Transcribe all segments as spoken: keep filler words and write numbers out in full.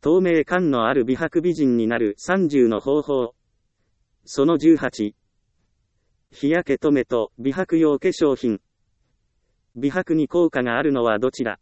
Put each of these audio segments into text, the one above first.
透明感のある美白美人になるさんじゅうの方法。そのじゅうはち。日焼け止めと美白用化粧品。美白に効果があるのはどちら？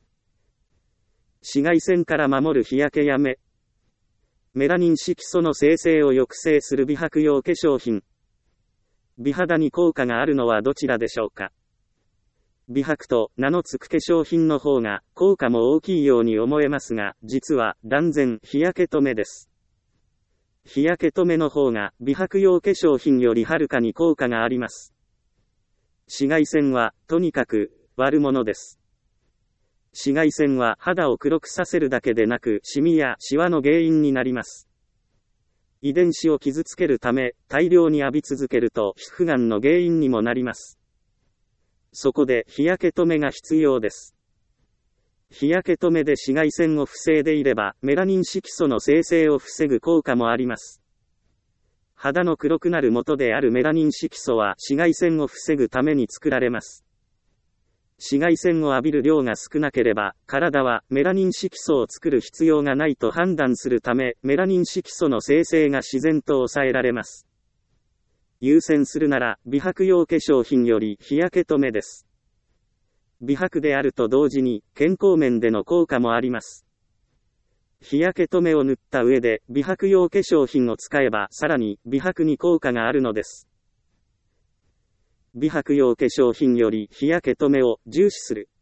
紫外線から守る日焼けや目。メラニン色素の生成を抑制する美白用化粧品。美肌に効果があるのはどちらでしょうか？美白と名の付く化粧品の方が効果も大きいように思えますが、実は断然日焼け止めです。日焼け止めの方が美白用化粧品よりはるかに効果があります。紫外線はとにかく悪者です。紫外線は肌を黒くさせるだけでなく、シミやシワの原因になります。遺伝子を傷つけるため、大量に浴び続けると皮膚がんの原因にもなります。そこで日焼け止めが必要です。日焼け止めで紫外線を防いでいれば、メラニン色素の生成を防ぐ効果もあります。肌の黒くなる元であるメラニン色素は紫外線を防ぐために作られます。紫外線を浴びる量が少なければ、体はメラニン色素を作る必要がないと判断するため、メラニン色素の生成が自然と抑えられます。優先するなら、美白用化粧品より日焼け止めです。美白であると同時に、健康面での効果もあります。日焼け止めを塗った上で、美白用化粧品を使えば、さらに美白に効果があるのです。美白用化粧品より日焼け止めを重視する。